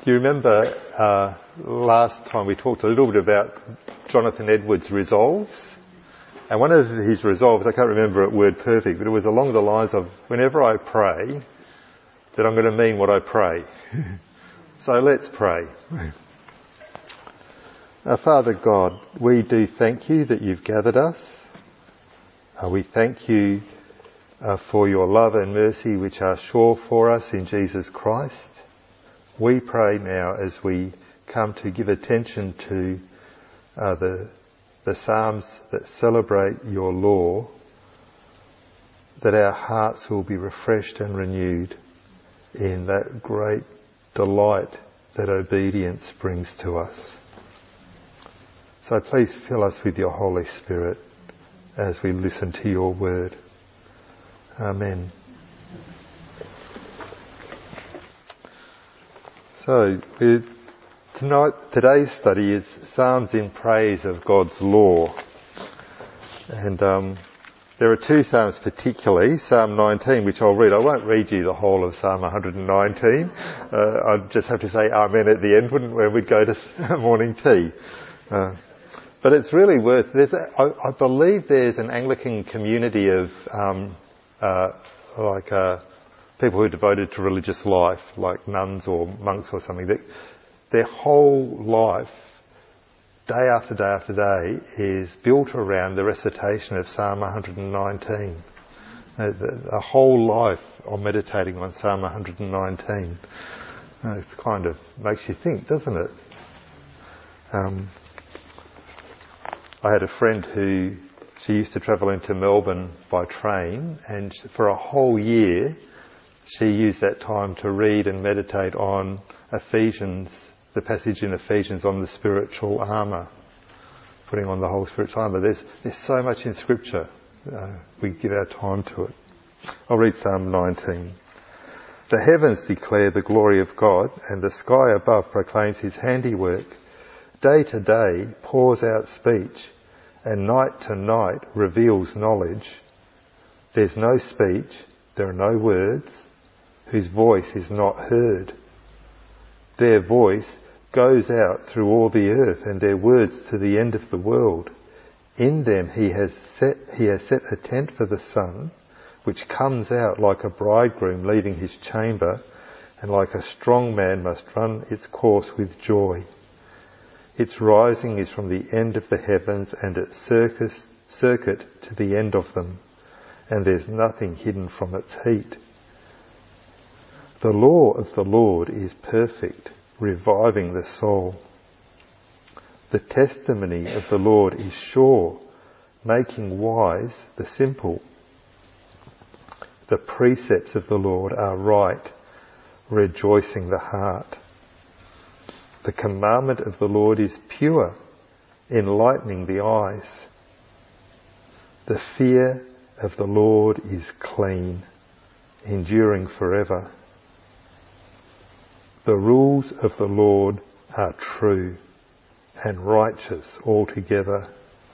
You remember last time we talked a little bit about Jonathan Edwards' resolves? And one of his resolves, I can't remember it word perfect, but it was along the lines of, whenever I pray, that I'm going to mean what I pray. So let's pray. Our Father God, we do thank you that you've gathered us. We thank you for your love and mercy which are sure for us in Jesus Christ. We pray now as we come to give attention to the Psalms that celebrate your law, that our hearts will be refreshed and renewed in that great delight that obedience brings to us. So please fill us with your Holy Spirit as we listen to your word. Amen. So today's study is Psalms in praise of God's law. And there are two Psalms particularly, Psalm 19, which I'll read. I won't read you the whole of Psalm 119. I'd just have to say amen at the end, wouldn't we? We'd go to morning tea. But it's really worth, I believe there's an Anglican community of people who are devoted to religious life, like nuns or monks or something, that their whole life, day after day after day, is built around the recitation of Psalm 119. A whole life of meditating on Psalm 119. It's kind of makes you think, doesn't it? I had a friend who, she used to travel into Melbourne by train, and for a whole year she used that time to read and meditate on Ephesians, the passage in Ephesians on the spiritual armour, putting on the whole spiritual armour. There's so much in Scripture. We give our time to it. I'll read Psalm 19. The heavens declare the glory of God, and the sky above proclaims his handiwork. Day to day pours out speech, and night to night reveals knowledge. There's no speech, there are no words, whose voice is not heard. Their voice goes out through all the earth, and their words to the end of the world. In them he has set a tent for the sun, which comes out like a bridegroom leaving his chamber, and like a strong man must run its course with joy. Its rising is from the end of the heavens, and its circuit to the end of them, and there's nothing hidden from its heat. The law of the Lord is perfect, reviving the soul. The testimony of the Lord is sure, making wise the simple. The precepts of the Lord are right, rejoicing the heart. The commandment of the Lord is pure, enlightening the eyes. The fear of the Lord is clean, enduring forever. The rules of the Lord are true and righteous altogether.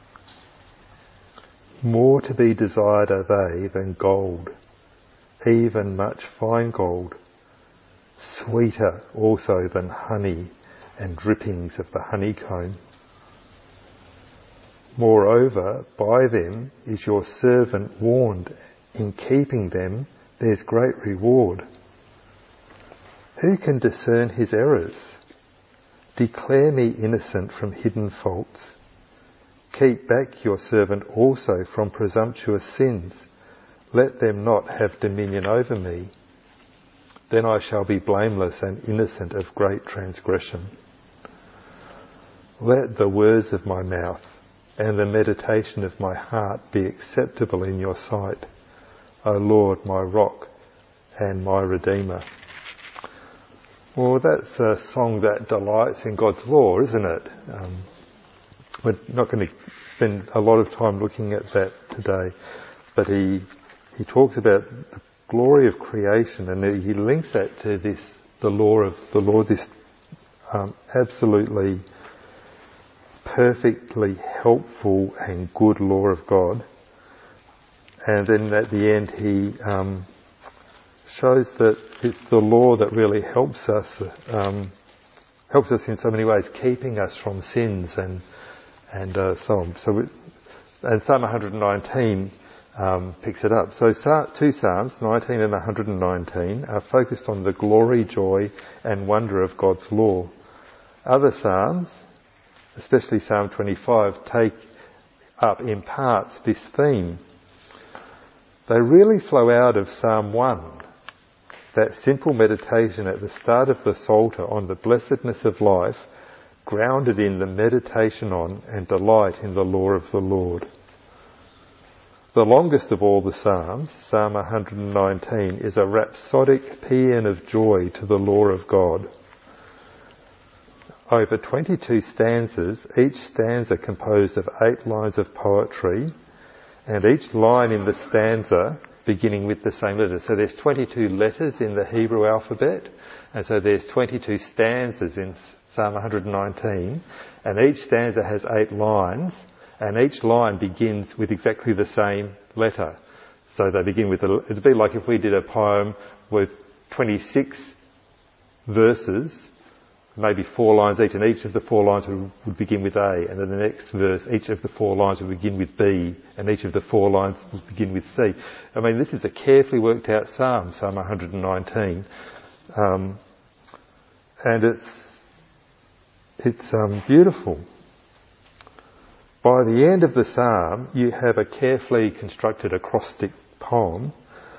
More to be desired are they than gold, even much fine gold, sweeter also than honey and drippings of the honeycomb. Moreover, by them is your servant warned. In keeping them, there's great reward. Who can discern his errors? Declare me innocent from hidden faults. Keep back your servant also from presumptuous sins. Let them not have dominion over me. Then I shall be blameless and innocent of great transgression. Let the words of my mouth and the meditation of my heart be acceptable in your sight, O Lord, my rock and my redeemer. Well, that's a song that delights in God's law, isn't it? We're not going to spend a lot of time looking at that today, but he talks about the glory of creation, and he links that to the law of the Lord, this absolutely perfectly helpful and good law of God. And then at the end he shows that it's the law that really helps us helps us in so many ways, keeping us from sins and so on. And Psalm 119 picks it up. So two Psalms, 19 and 119, are focused on the glory, joy and wonder of God's law. Other Psalms, especially Psalm 25, take up in parts this theme. They really flow out of Psalm 1, that simple meditation at the start of the Psalter on the blessedness of life, grounded in the meditation on and delight in the law of the Lord. The longest of all the Psalms, Psalm 119, is a rhapsodic paean of joy to the law of God. Over 22 stanzas, each stanza composed of 8 lines of poetry, and each line in the stanza beginning with the same letter. So there's 22 letters in the Hebrew alphabet, and so there's 22 stanzas in Psalm 119, and each stanza has 8 lines, and each line begins with exactly the same letter. So they begin with, it'd be like if we did a poem with 26 verses, maybe 4 lines each, and each of the 4 lines would begin with A, and then the next verse, each of the 4 lines would begin with B, and each of the 4 lines would begin with C. I mean, this is a carefully worked out Psalm 119, and it's beautiful. By the end of the Psalm, you have a carefully constructed acrostic poem,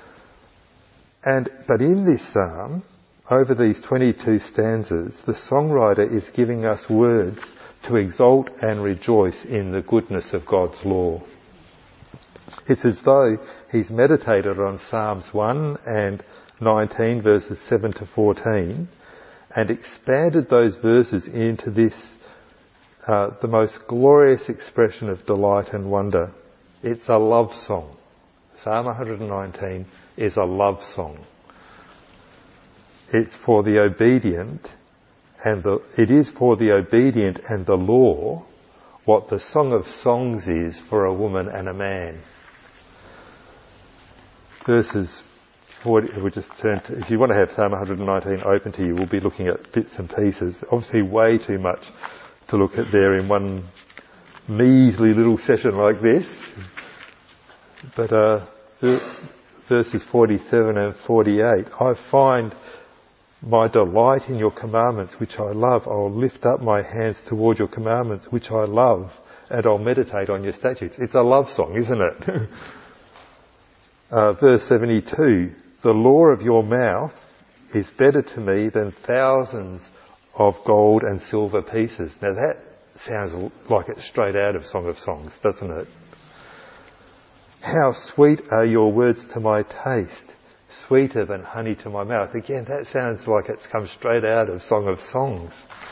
but in this Psalm, over these 22 stanzas, the songwriter is giving us words to exalt and rejoice in the goodness of God's law. It's as though he's meditated on Psalms 1 and 19 verses 7 to 14 and expanded those verses into this, the most glorious expression of delight and wonder. It's a love song. Psalm 119 is a love song. It's for the obedient, it is for the obedient and the law what the Song of Songs is for a woman and a man. Verses 40, we just turn to, if you want to have Psalm 119 open to you, we'll be looking at bits and pieces. Obviously way too much to look at there in one measly little session like this. But verses 47 and 48, I find my delight in your commandments, which I love. I'll lift up my hands toward your commandments, which I love, and I'll meditate on your statutes. It's a love song, isn't it? Verse 72, the law of your mouth is better to me than thousands of gold and silver pieces. Now that sounds like it's straight out of Song of Songs, doesn't it? How sweet are your words to my taste, sweeter than honey to my mouth. Again, that sounds like it's come straight out of Song of Songs.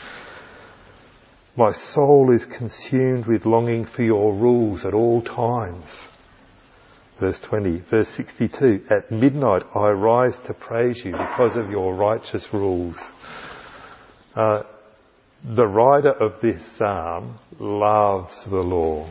My soul is consumed with longing for your rules at all times. Verse 20. Verse 62. At midnight I rise to praise you because of your righteous rules. The writer of this psalm loves the law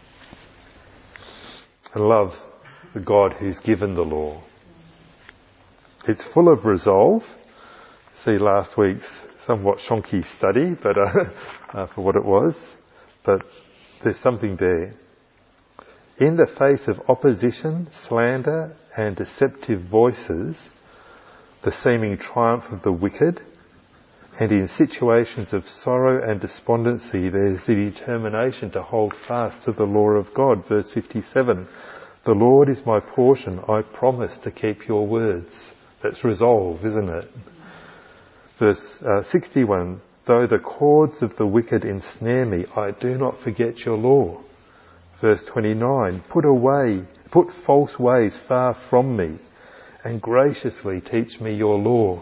and loves the God who's given the law. It's full of resolve. See last week's somewhat shonky study, but for what it was. But there's something there. In the face of opposition, slander, and deceptive voices, the seeming triumph of the wicked, and in situations of sorrow and despondency, there's the determination to hold fast to the law of God. Verse 57. The Lord is my portion. I promise to keep your words. That's resolve, isn't it? Verse 61, though the cords of the wicked ensnare me, I do not forget your law. Verse 29, put false ways far from me, and graciously teach me your law.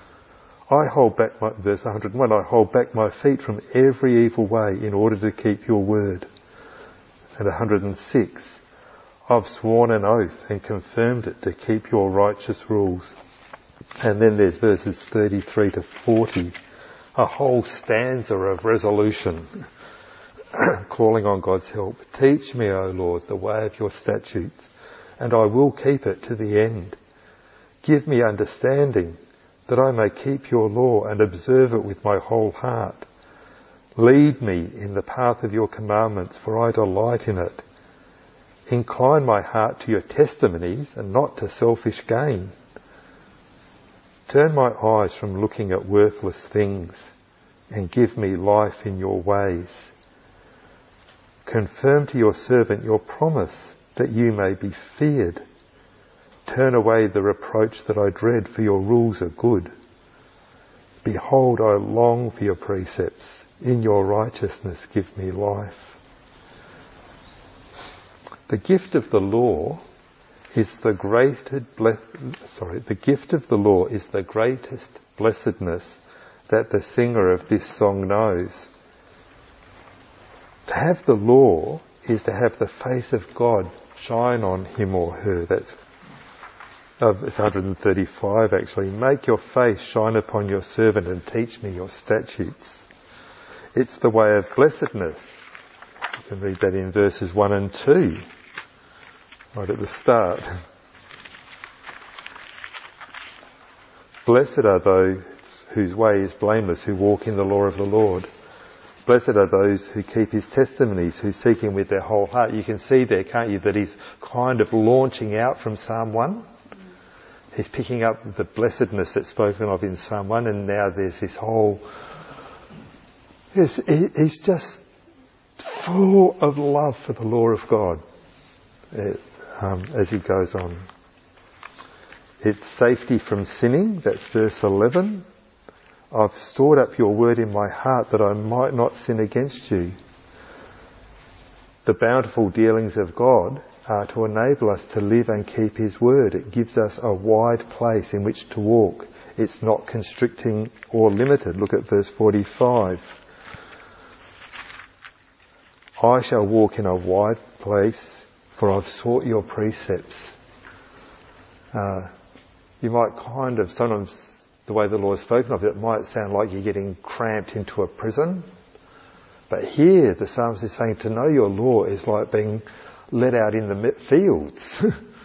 Verse 101, I hold back my feet from every evil way in order to keep your word. And 106, I've sworn an oath and confirmed it to keep your righteous rules. And then there's verses 33 to 40, a whole stanza of resolution, calling on God's help. Teach me, O Lord, the way of your statutes, and I will keep it to the end. Give me understanding, that I may keep your law and observe it with my whole heart. Lead me in the path of your commandments, for I delight in it. Incline my heart to your testimonies and not to selfish gain. Turn my eyes from looking at worthless things and give me life in your ways. Confirm to your servant your promise, that you may be feared. Turn away the reproach that I dread, for your rules are good. Behold, I long for your precepts. In your righteousness give me life. The gift of the law is the gift of the law is the greatest blessedness that the singer of this song knows. To have the law is to have the face of God shine on him or her. It's 135 actually. Make your face shine upon your servant and teach me your statutes. It's the way of blessedness. You can read that in verses 1 and 2, right at the start. Blessed are those whose way is blameless, who walk in the law of the Lord. Blessed are those who keep his testimonies, who seek him with their whole heart. You can see there, can't you, that he's kind of launching out from Psalm 1. He's picking up the blessedness that's spoken of in Psalm 1, and now there's this whole... He's just full of love for the law of God as he goes on. It's safety from sinning, that's verse 11. I've stored up your word in my heart that I might not sin against you. The bountiful dealings of God are to enable us to live and keep his word. It gives us a wide place in which to walk. It's not constricting or limited. Look at verse 45. I shall walk in a wide place, for I've sought your precepts. You might sometimes the way the Lord has spoken of it might sound like you're getting cramped into a prison. But here the psalmist is saying to know your law is like being let out in the fields.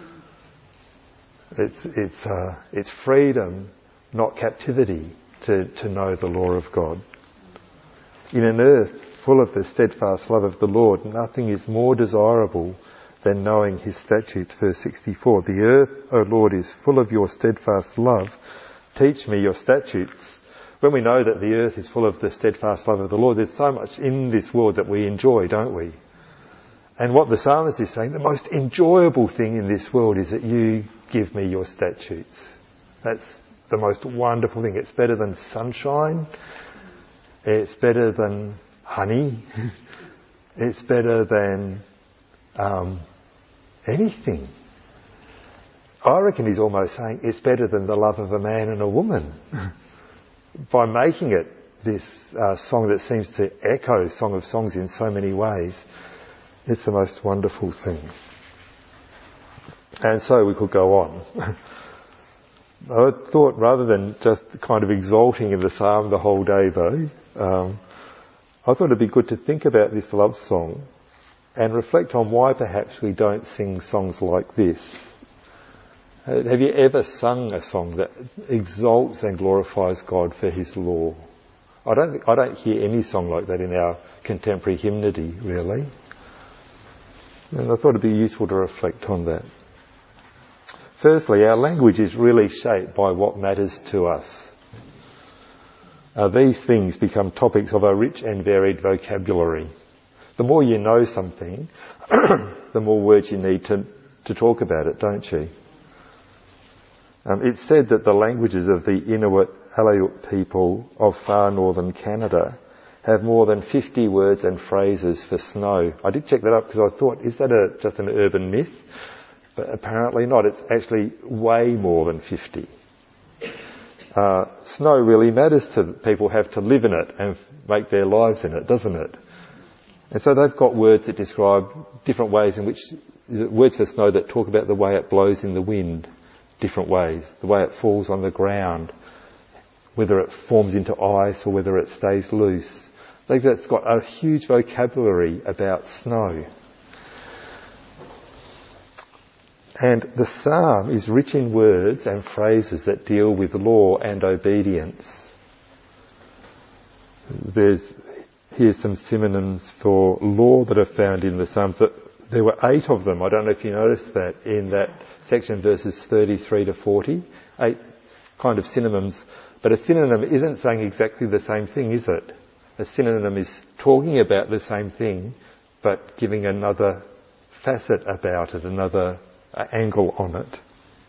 It's freedom, not captivity, to know the law of God. In an earth full of the steadfast love of the Lord, nothing is more desirable than knowing his statutes. Verse 64, the earth, O Lord, is full of your steadfast love. Teach me your statutes. When we know that the earth is full of the steadfast love of the Lord, there's so much in this world that we enjoy, don't we? And what the psalmist is saying, the most enjoyable thing in this world is that you give me your statutes. That's the most wonderful thing. It's better than sunshine. It's better than honey. It's better than anything. I reckon he's almost saying it's better than the love of a man and a woman. By making it this song that seems to echo Song of Songs in so many ways, it's the most wonderful thing. And so we could go on. I thought rather than just kind of exalting in the psalm the whole day though, I thought it'd be good to think about this love song and reflect on why perhaps we don't sing songs like this. Have you ever sung a song that exalts and glorifies God for his law? I don't hear any song like that in our contemporary hymnody, really. And I thought it'd be useful to reflect on that. Firstly, our language is really shaped by what matters to us. These things become topics of a rich and varied vocabulary. The more you know something, the more words you need to talk about it, don't you? It's said that the languages of the Inuit Aleut people of far northern Canada have more than 50 words and phrases for snow. I did check that up because I thought, is that just an urban myth? But apparently not. It's actually way more than 50. Snow really matters to people, have to live in it and make their lives in it, doesn't it? And so they've got words that describe different ways in which, words for snow that talk about the way it blows in the wind, different ways, the way it falls on the ground, whether it forms into ice or whether it stays loose. It's got a huge vocabulary about snow. And the psalm is rich in words and phrases that deal with law and obedience. Here's some synonyms for law that are found in the Psalms. There were 8 of them. I don't know if you noticed that in that section, verses 33 to 40. 8 kind of synonyms. But a synonym isn't saying exactly the same thing, is it? A synonym is talking about the same thing, but giving another facet about it, another angle on it.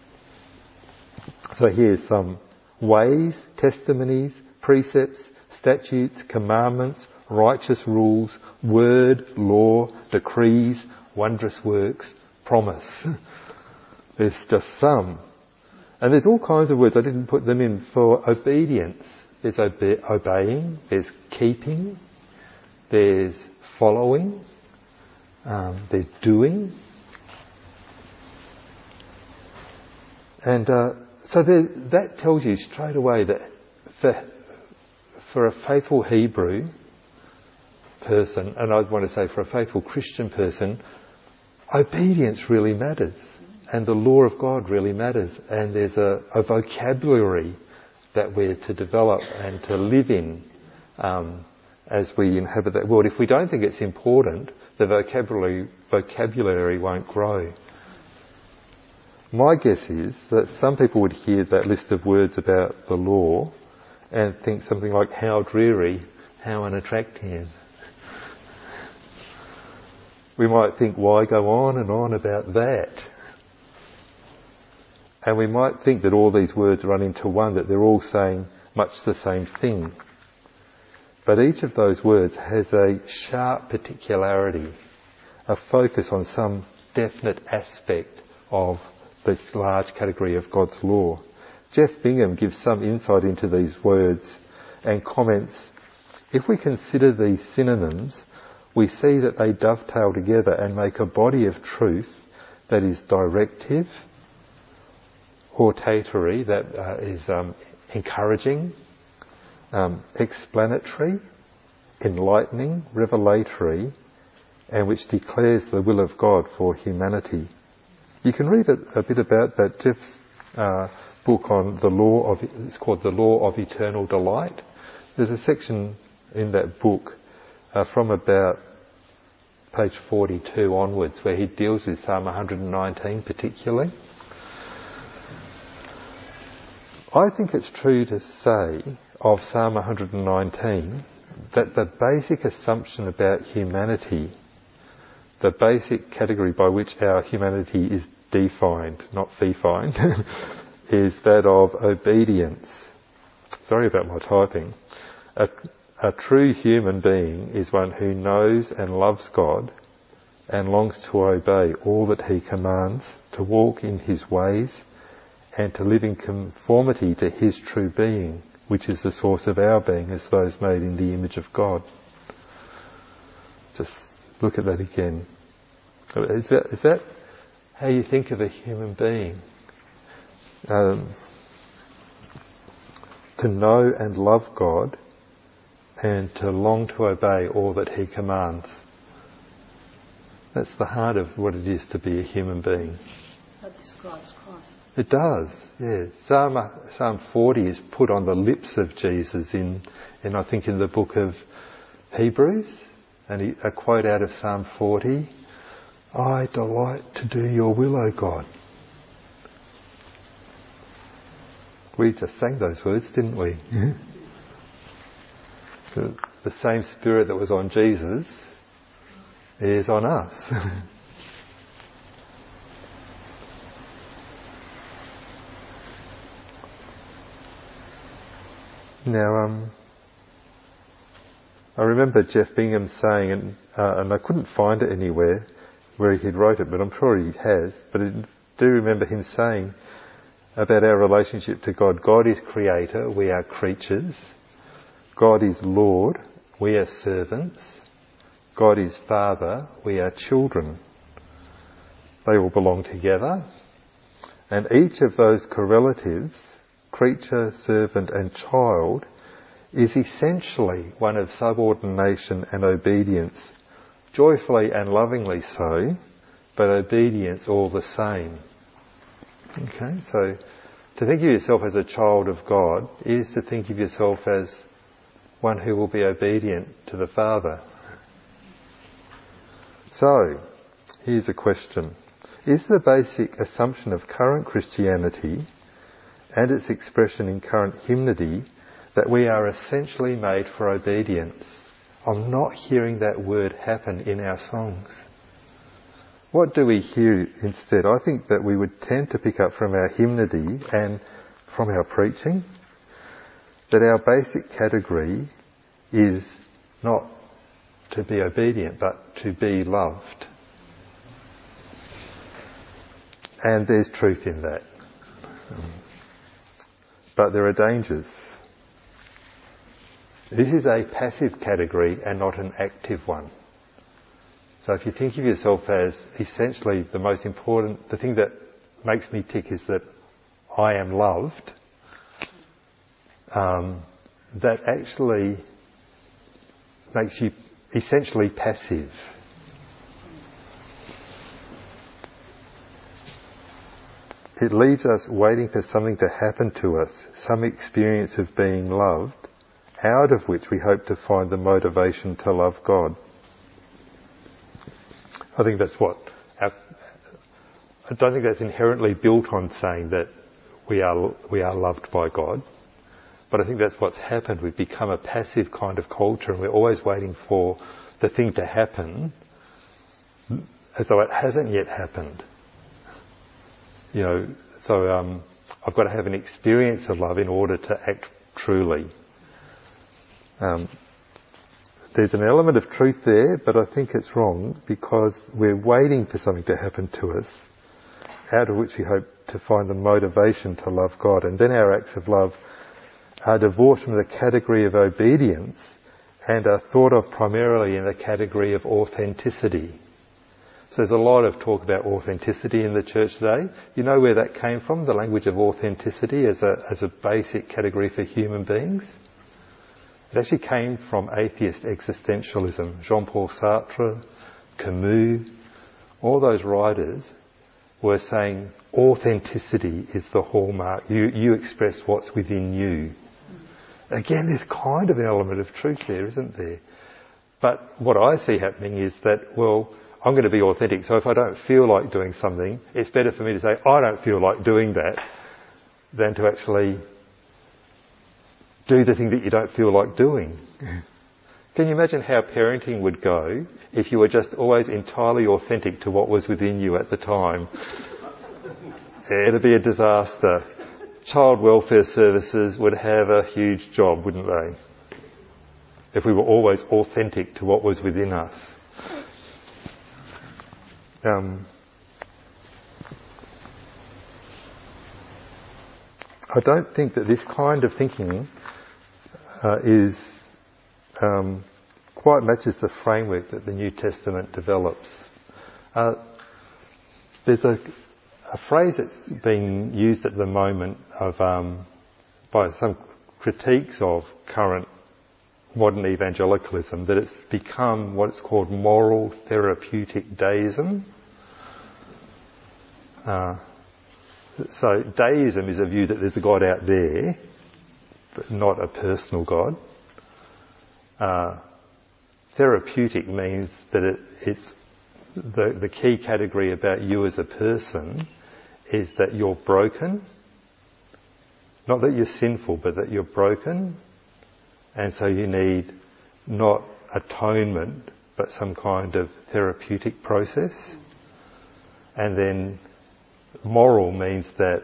So here's some ways, testimonies, precepts, statutes, commandments, righteous rules, word, law, decrees, wondrous works, promise. There's just some. And there's all kinds of words. I didn't put them in for obedience. There's obeying, there's keeping, there's following, there's doing. And so that tells you straight away that for a faithful Hebrew person, and I'd want to say for a faithful Christian person, obedience really matters. And the law of God really matters. And there's a vocabulary that we're to develop and to live in as we inhabit that world. If we don't think it's important, the vocabulary won't grow. My guess is that some people would hear that list of words about the law and think something like, how dreary, how unattractive. We might think, why go on and on about that? And we might think that all these words run into one, that they're all saying much the same thing. But each of those words has a sharp particularity, a focus on some definite aspect of this large category of God's law. Jeff Bingham gives some insight into these words and comments, if we consider these synonyms, we see that they dovetail together and make a body of truth that is directive, hortatory, that is encouraging, explanatory, enlightening, revelatory, and which declares the will of God for humanity. You can read a bit about that. Jeff's book on it's called The Law of Eternal Delight. There's a section in that book from about page 42 onwards where he deals with Psalm 119 particularly. I think it's true to say of Psalm 119 that the basic assumption about humanity, the basic category by which our humanity is defined, not fee-fined, is that of obedience. Sorry about my typing. A true human being is one who knows and loves God and longs to obey all that he commands, to walk in his ways, and to live in conformity to his true being, which is the source of our being as those made in the image of God. Just look at that again. Is that how you think of a human being? To know and love God and to long to obey all that he commands. That's the heart of what it is to be a human being. That describes Christ. It does, yeah. Psalm 40 is put on the lips of Jesus in I think in the book of Hebrews, and a quote out of Psalm 40, I delight to do your will, O God. We just sang those words, didn't we? The same spirit that was on Jesus is on us. Now, I remember Jeff Bingham saying, and I couldn't find it anywhere where he'd wrote it, but I'm sure he has, but I do remember him saying about our relationship to God. God is creator, we are creatures. God is Lord, we are servants. God is Father, we are children. They all belong together. And each of those correlatives, creature, servant and child, is essentially one of subordination and obedience, joyfully and lovingly so, but obedience all the same. Okay, so to think of yourself as a child of God is to think of yourself as one who will be obedient to the Father. So, here's a question. Is the basic assumption of current Christianity and its expression in current hymnody that we are essentially made for obedience? I'm not hearing that word happen in our songs. What do we hear instead? I think that we would tend to pick up from our hymnody and from our preaching that our basic category is not to be obedient, but to be loved. And there's truth in that. But there are dangers. This is a passive category and not an active one. So if you think of yourself as essentially the most important, the thing that makes me tick is that I am loved, that actually makes you essentially passive. It leaves us waiting for something to happen to us, some experience of being loved, out of which we hope to find the motivation to love God. I think that's I don't think that's inherently built on saying that we are loved by God, but I think that's what's happened. We've become a passive kind of culture, and we're always waiting for the thing to happen as though it hasn't yet happened. So I've got to have an experience of love in order to act truly. There's an element of truth there, but I think it's wrong because we're waiting for something to happen to us, out of which we hope to find the motivation to love God. And then our acts of love are divorced from the category of obedience and are thought of primarily in the category of authenticity. So there's a lot of talk about authenticity in the church today. You know where that came from, the language of authenticity as a basic category for human beings? It actually came from atheist existentialism. Jean-Paul Sartre, Camus, all those writers were saying authenticity is the hallmark. You express what's within you. Again, there's kind of an element of truth there, isn't there? But what I see happening is that, well, I'm going to be authentic, so if I don't feel like doing something, it's better for me to say, I don't feel like doing that, than to actually do the thing that you don't feel like doing. Can you imagine how parenting would go if you were just always entirely authentic to what was within you at the time? It'd be a disaster. Child welfare services would have a huge job, wouldn't they? If we were always authentic to what was within us. I don't think that this kind of thinking quite matches the framework that the New Testament develops. There's a phrase that's being used at the moment by some critiques of current modern evangelicalism, that it's become what it's called moral therapeutic deism. So deism is a view that there's a God out there, but not a personal God. Therapeutic means that it's the key category about you as a person is that you're broken. Not that you're sinful, but that you're broken. And so you need not atonement, but some kind of therapeutic process. And then moral means that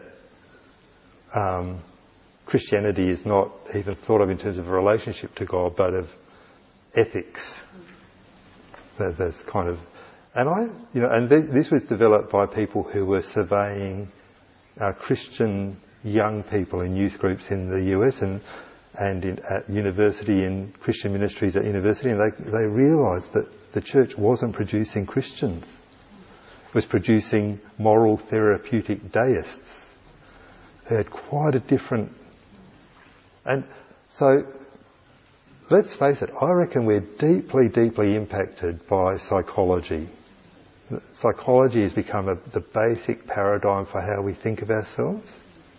Christianity is not even thought of in terms of a relationship to God, but of ethics. That's kind of, and this was developed by people who were surveying Christian young people in youth groups in the US and at university, in Christian ministries at university, and they realised that the church wasn't producing Christians. It was producing moral therapeutic deists. They had quite a different... And so, let's face it, I reckon we're deeply, deeply impacted by psychology. psychology has become the basic paradigm for how we think of ourselves.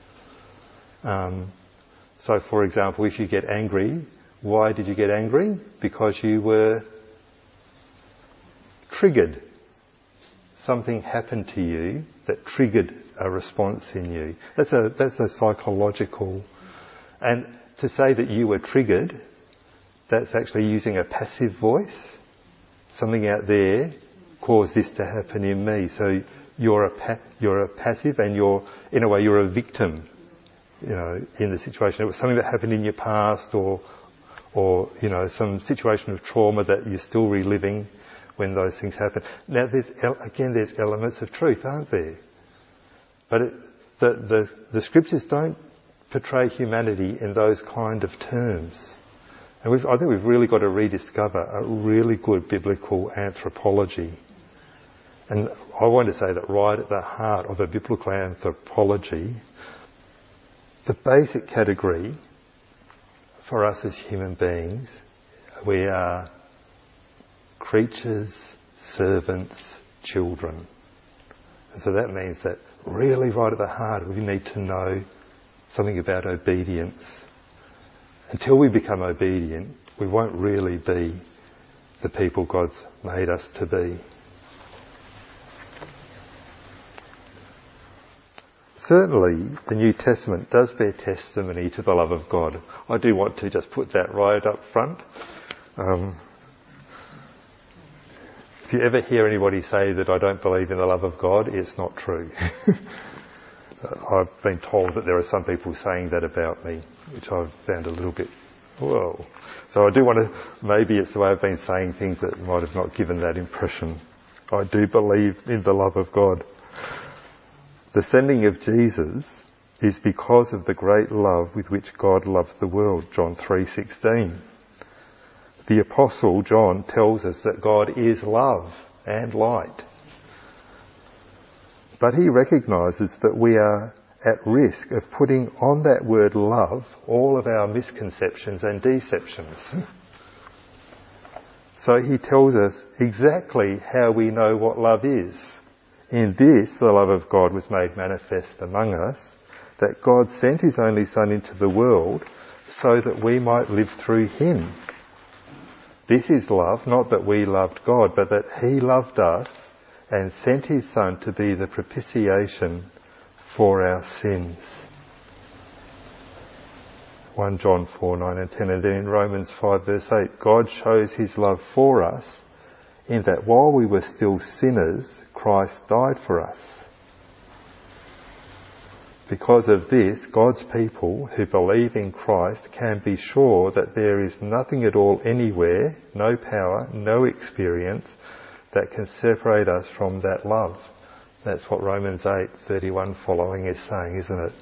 So, for example, if you get angry, why did you get angry? Because you were triggered. Something happened to you that triggered a response in you. That's a psychological. And to say that you were triggered, that's actually using a passive voice. Something out there caused this to happen in me. So you're a passive, and in a way you're a victim. In the situation. It was something that happened in your past or some situation of trauma that you're still reliving when those things happen. Now there's elements of truth, aren't there? But the scriptures don't portray humanity in those kind of terms. And I think we've really got to rediscover a really good biblical anthropology. And I want to say that right at the heart of a biblical anthropology, the basic category for us as human beings, we are creatures, servants, children. And so that means that really right at the heart we need to know something about obedience. Until we become obedient, we won't really be the people God's made us to be. Certainly, the New Testament does bear testimony to the love of God. I do want to just put that right up front. If you ever hear anybody say that I don't believe in the love of God, it's not true. I've been told that there are some people saying that about me, which I've found a little bit, whoa. So I do want to, maybe it's the way I've been saying things that might have not given that impression. I do believe in the love of God. The sending of Jesus is because of the great love with which God loved the world, John 3:16. The Apostle John tells us that God is love and light. But he recognises that we are at risk of putting on that word love all of our misconceptions and deceptions. So he tells us exactly how we know what love is. In this, the love of God was made manifest among us, that God sent his only Son into the world so that we might live through him. This is love, not that we loved God, but that he loved us and sent his Son to be the propitiation for our sins. 1 John 4:9 and 10, and then in Romans 5 verse 8, God shows his love for us in that while we were still sinners, Christ died for us. Because of this, God's people who believe in Christ can be sure that there is nothing at all anywhere, no power, no experience that can separate us from that love. That's what Romans 8:31 following is saying, isn't it?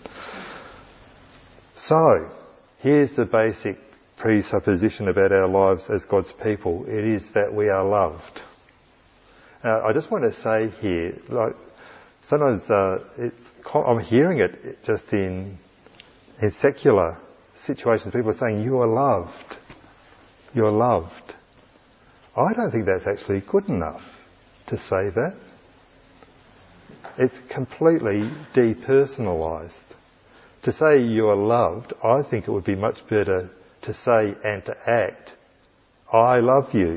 So, here's the basic presupposition about our lives as God's people. It is that we are loved. Now, I just want to say here, sometimes I'm hearing it just in secular situations. People are saying, you are loved. You're loved. I don't think that's actually good enough to say that. It's completely depersonalised. To say you are loved, I think it would be much better to say and to act, I love you,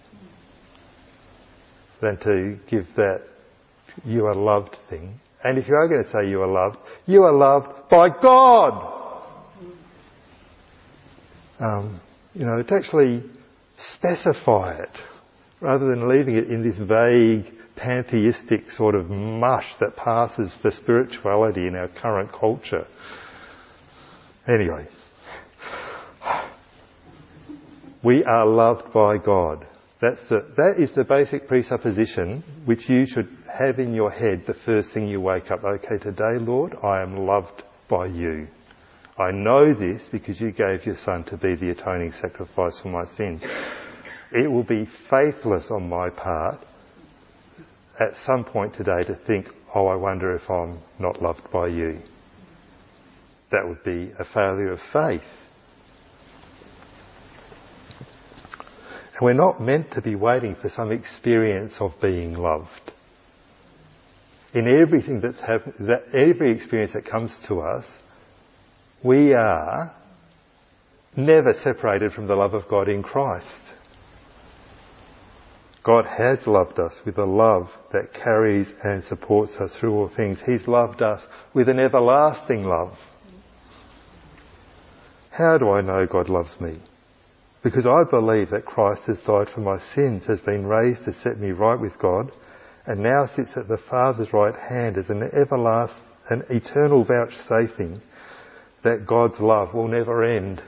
than to give that you are loved thing. And if you are going to say you are loved by God. To actually specify it, rather than leaving it in this vague, pantheistic sort of mush that passes for spirituality in our current culture. Anyway, we are loved by God. That is the basic presupposition which you should have in your head the first thing you wake up. Okay, today, Lord, I am loved by you. I know this because you gave your Son to be the atoning sacrifice for my sin. It will be faithless on my part at some point today to think, I wonder if I'm not loved by you. That would be a failure of faith. And we're not meant to be waiting for some experience of being loved. In everything that's happened, that every experience that comes to us, we are never separated from the love of God in Christ. God has loved us with a love that carries and supports us through all things. He's loved us with an everlasting love. How do I know God loves me? Because I believe that Christ has died for my sins, has been raised to set me right with God, and now sits at the Father's right hand as an eternal vouchsafing that God's love will never end.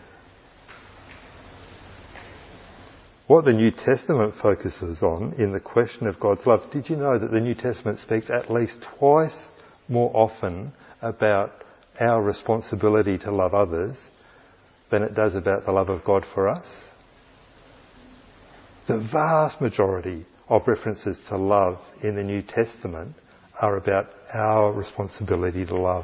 What the New Testament focuses on in the question of God's love, did you know that the New Testament speaks at least twice more often about our responsibility to love others than it does about the love of God for us? The vast majority of references to love in the New Testament are about our responsibility to love.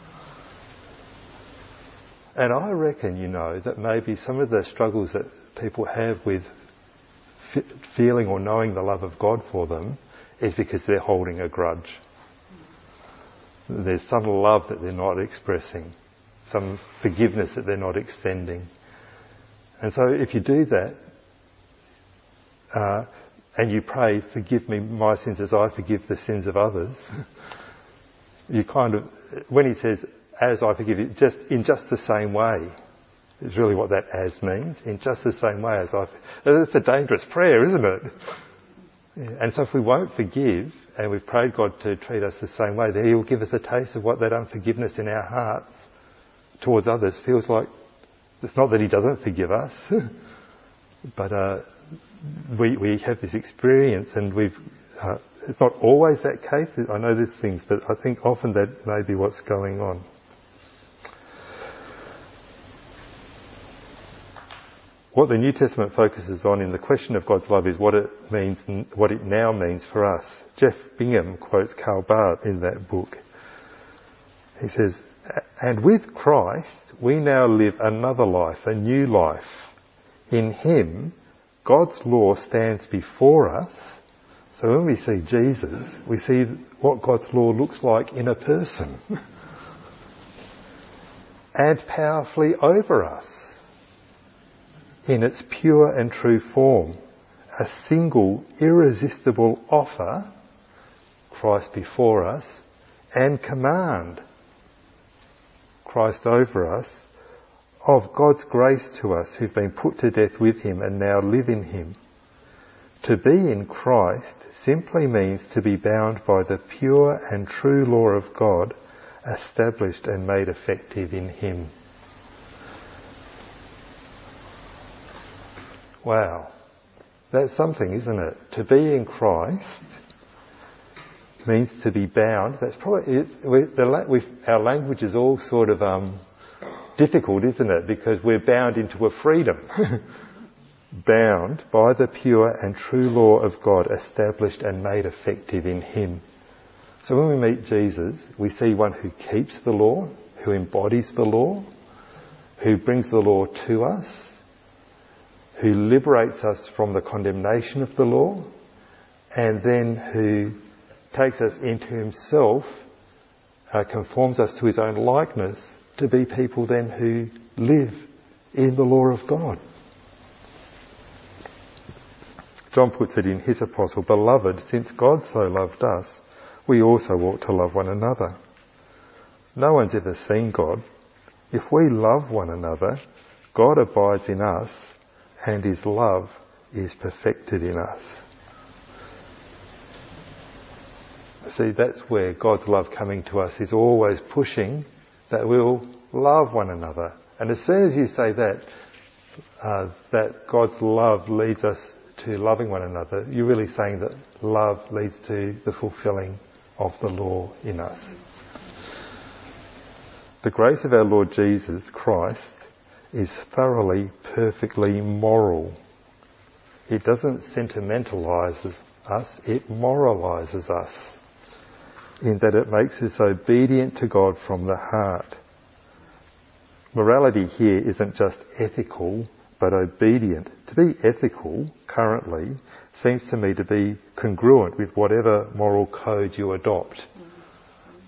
And I reckon, that maybe some of the struggles that people have with feeling or knowing the love of God for them is because they're holding a grudge. There's some love that they're not expressing, some forgiveness that they're not extending. And so if you do that, and you pray, forgive me my sins as I forgive the sins of others, you when he says, as I forgive you, in just the same way, is really what that as means. In just the same way as that's a dangerous prayer, isn't it? Yeah. And so if we won't forgive, and we've prayed God to treat us the same way, then he'll give us a taste of what that unforgiveness in our hearts towards others feels like. It's not that he doesn't forgive us, but we have this experience, and it's not always that case. I know there's things, but I think often that may be what's going on. What the New Testament focuses on in the question of God's love is what it means, what it now means for us. Jeff Bingham quotes Karl Barth in that book. He says, "And with Christ we now live another life, a new life. In him, God's law stands before us." So when we see Jesus, we see what God's law looks like in a person. "And powerfully over us. In its pure and true form, a single irresistible offer, Christ before us, and command, Christ over us, of God's grace to us who've been put to death with him and now live in him. To be in Christ simply means to be bound by the pure and true law of God, established and made effective in him." Wow, that's something, isn't it? To be in Christ means to be bound. That's probably our language is all sort of difficult, isn't it? Because we're bound into a freedom, bound by the pure and true law of God, established and made effective in him. So when we meet Jesus, we see one who keeps the law, who embodies the law, who brings the law to us, who liberates us from the condemnation of the law, and then who takes us into himself, conforms us to his own likeness, to be people then who live in the law of God. John puts it in his epistle, "Beloved, since God so loved us, we also ought to love one another. No one's ever seen God. If we love one another, God abides in us, and his love is perfected in us." See, that's where God's love coming to us is always pushing that we'll love one another. And as soon as you say that God's love leads us to loving one another, you're really saying that love leads to the fulfilling of the law in us. The grace of our Lord Jesus Christ is thoroughly, perfectly moral. It doesn't sentimentalise us, it moralises us, in that it makes us obedient to God from the heart. Morality here isn't just ethical, but obedient. To be ethical, currently, seems to me to be congruent with whatever moral code you adopt.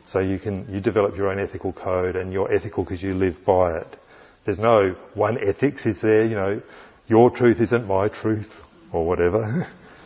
So you develop your own ethical code, and you're ethical because you live by it. There's no one ethics, is there? Your truth isn't my truth, or whatever.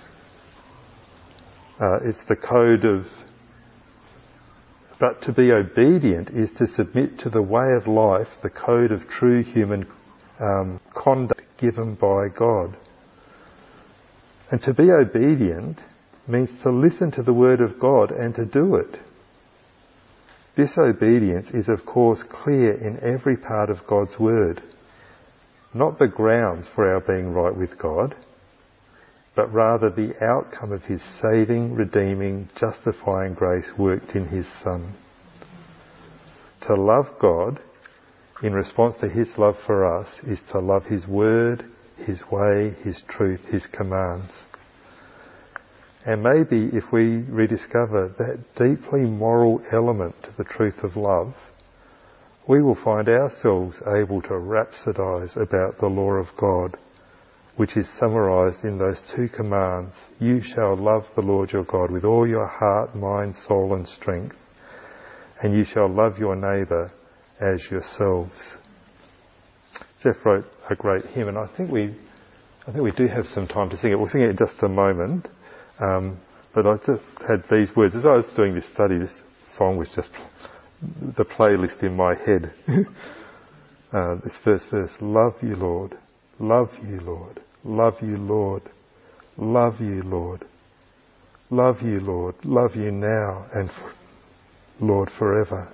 It's the code of... But to be obedient is to submit to the way of life, the code of true human conduct given by God. And to be obedient means to listen to the word of God and to do it. This obedience is of course clear in every part of God's word, not the grounds for our being right with God, but rather the outcome of his saving, redeeming, justifying grace worked in his Son. To love God in response to his love for us is to love his word, his way, his truth, his commands. And maybe if we rediscover that deeply moral element to the truth of love, we will find ourselves able to rhapsodise about the law of God, which is summarised in those two commands: you shall love the Lord your God with all your heart, mind, soul and strength, and you shall love your neighbour as yourselves. Jeff wrote a great hymn, and I think we do have some time to sing it. We'll sing it in just a moment. But I just had these words. As I was doing this study, this song was just the playlist in my head. This first verse: love you, Lord. Love you, Lord. Love you, Lord. Love you, Lord. Love you, Lord. Love you now and Lord forever.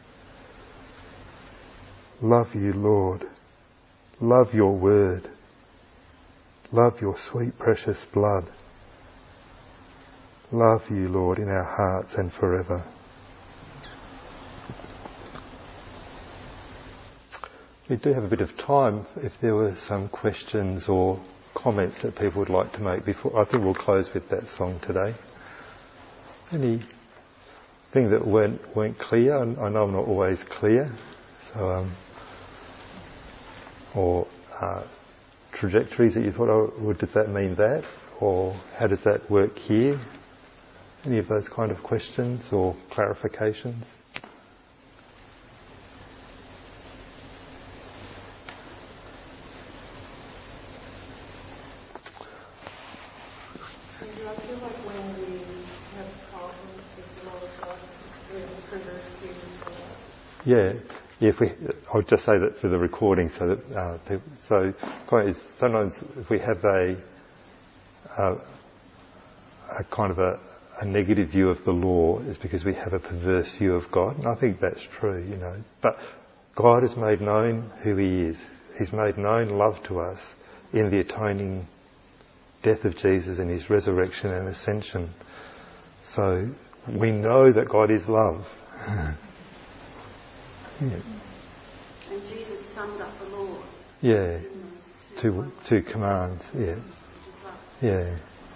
Love you, Lord. Love your word. Love your sweet precious blood. Love you, Lord, in our hearts and forever. We do have a bit of time if there were some questions or comments that people would like to make before. I think we'll close with that song today. Anything that weren't clear? I know I'm not always clear. So, or trajectories that you thought, does that mean that? Or how does that work here? Any of those kind of questions or clarifications? I feel like when we have problems with the law of God, it triggers feelings for that. I'll just say that for the recording, so that sometimes if we have a kind of a negative view of the law, is because we have a perverse view of God, and I think that's true, But God has made known who He is. He's made known love to us in the atoning death of Jesus and His resurrection and ascension. So we know that God is love. And Jesus summed up the law. Yeah. Two commands. Yeah. Yeah.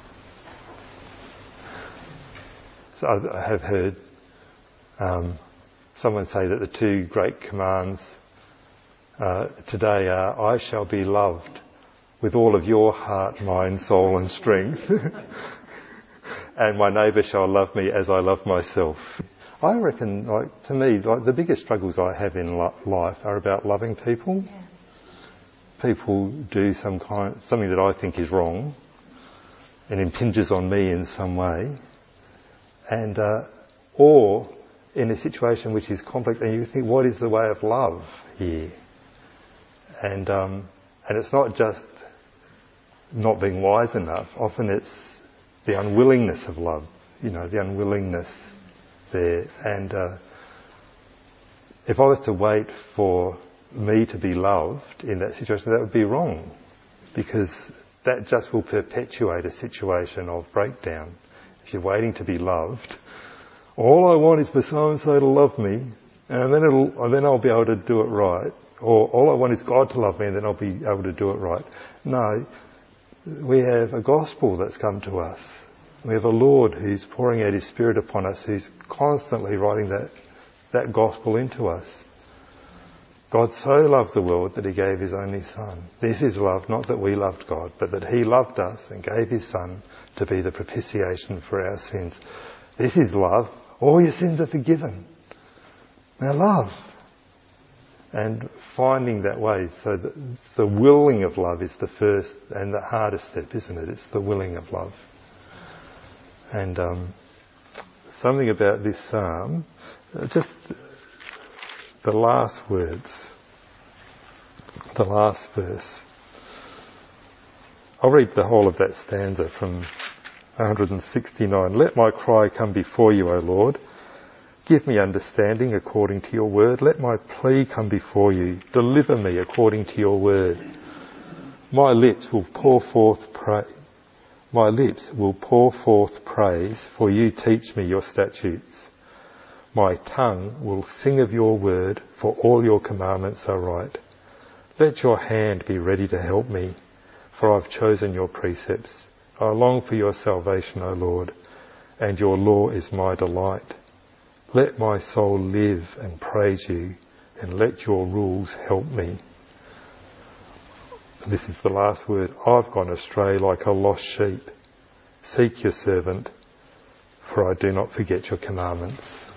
So I have heard someone say that the two great commands today are, I shall be loved with all of your heart, mind, soul and strength, and my neighbour shall love me as I love myself. I reckon, to me, the biggest struggles I have in life are about loving people. Yeah. People do something that I think is wrong and impinges on me in some way, and or in a situation which is complex, and you think, what is the way of love here? And it's not just not being wise enough. Often it's the unwillingness of love, the unwillingness there. And if I was to wait for me to be loved in that situation, that would be wrong, because that just will perpetuate a situation of breakdown. If you're waiting to be loved, all I want is for so-and-so to love me, and then I'll be able to do it right. Or all I want is God to love me, and then I'll be able to do it right. No, we have a gospel that's come to us. We have a Lord who's pouring out His Spirit upon us, who's constantly writing that gospel into us. God so loved the world that He gave His only Son. This is love, not that we loved God, but that He loved us and gave His Son to be the propitiation for our sins. This is love. All your sins are forgiven. Now love. And finding that way, so the willing of love is the first and the hardest step, isn't it? It's the willing of love. And something about this psalm, just the last words, the last verse. I'll read the whole of that stanza from 169. Let my cry come before you, O Lord. Give me understanding according to your word. Let my plea come before you. Deliver me according to your word. My lips will pour forth praise. My lips will pour forth praise, for you teach me your statutes. My tongue will sing of your word, for all your commandments are right. Let your hand be ready to help me, for I've chosen your precepts. I long for your salvation, O Lord, and your law is my delight. Let my soul live and praise you, and let your rules help me. This is the last word. I've gone astray like a lost sheep. Seek your servant, for I do not forget your commandments.